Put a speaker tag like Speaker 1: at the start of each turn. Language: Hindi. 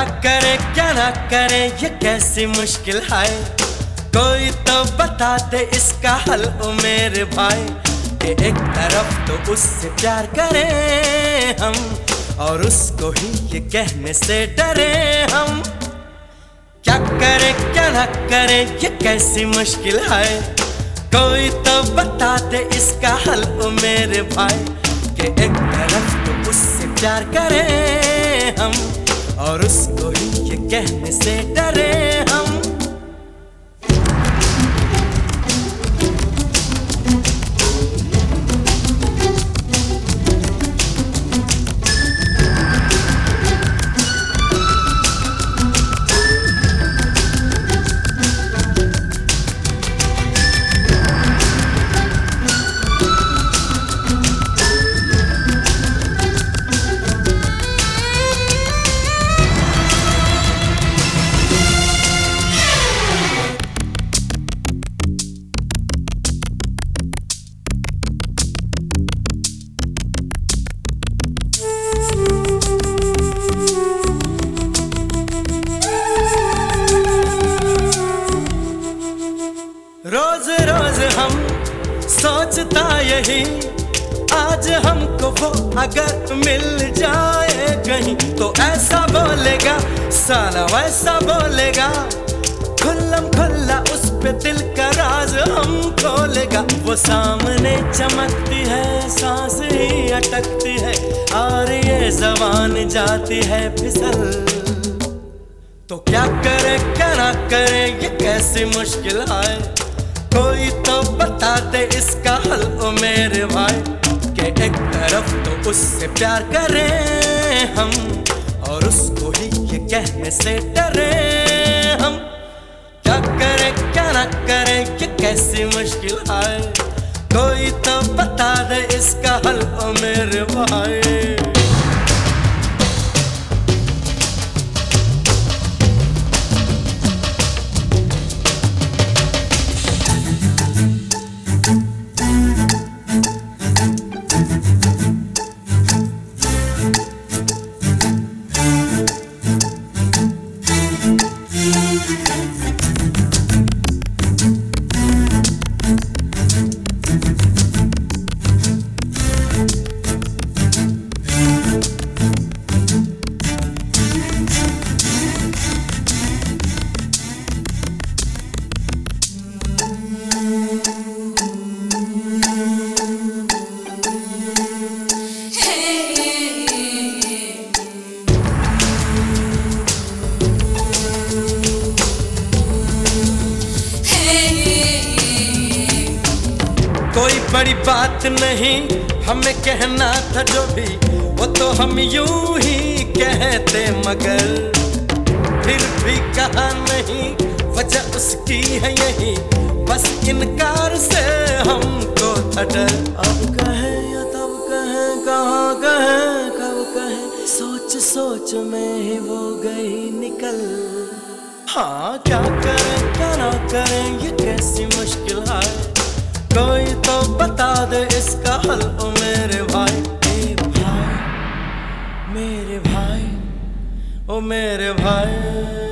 Speaker 1: करे क्या ना करे ये कैसी मुश्किल है, कोई तो बता दे इसका हल ओ मेरे भाई। कि एक तरफ तो उससे प्यार करें हम और उसको ही ये कहने से डरे हम। क्या करे क्या ना करे ये कैसी मुश्किल है, कोई तो बता दे इसका हल ओ मेरे भाई। कि एक तरफ तो उससे प्यार करें हम और उसको ही ये कहने से डरे हम। रोज रोज हम सोचता यही, आज हमको वो अगर मिल जाए कहीं तो ऐसा बोलेगा साला वैसा बोलेगा। खुल्लम खुल्ला उस पे दिल का राज हम खोलेगा। वो सामने चमकती है सांस ही अटकती है और ये ज़बान जाती है फिसल। तो क्या करे क्या ना करे ये कैसी मुश्किल है, कोई तो बता दे इसका हल ओ मेरे भाई। कि एक तरफ तो उससे प्यार करें हम और उसको ही ये कहने से डरे हम। क्या करे क्या ना करे ये कैसी मुश्किल है, कोई तो बता दे इसका हल ओ मेरे भाई। कोई बड़ी बात नहीं हमें कहना था जो भी, वो तो हम यूं ही कहते मगर फिर भी कहा नहीं वजह उसकी है यही, बस इनकार से हमको था डर। अब कहें या तब कहें, कहाँ कहें कब कहें, सोच सोच में ही वो गई निकल। हाँ क्या करें क्या ना करें ये कैसी मुश्किल है, कोई तो बता दे इसका हल ओ मेरे भाई। ए भाई मेरे भाई ओ मेरे भाई।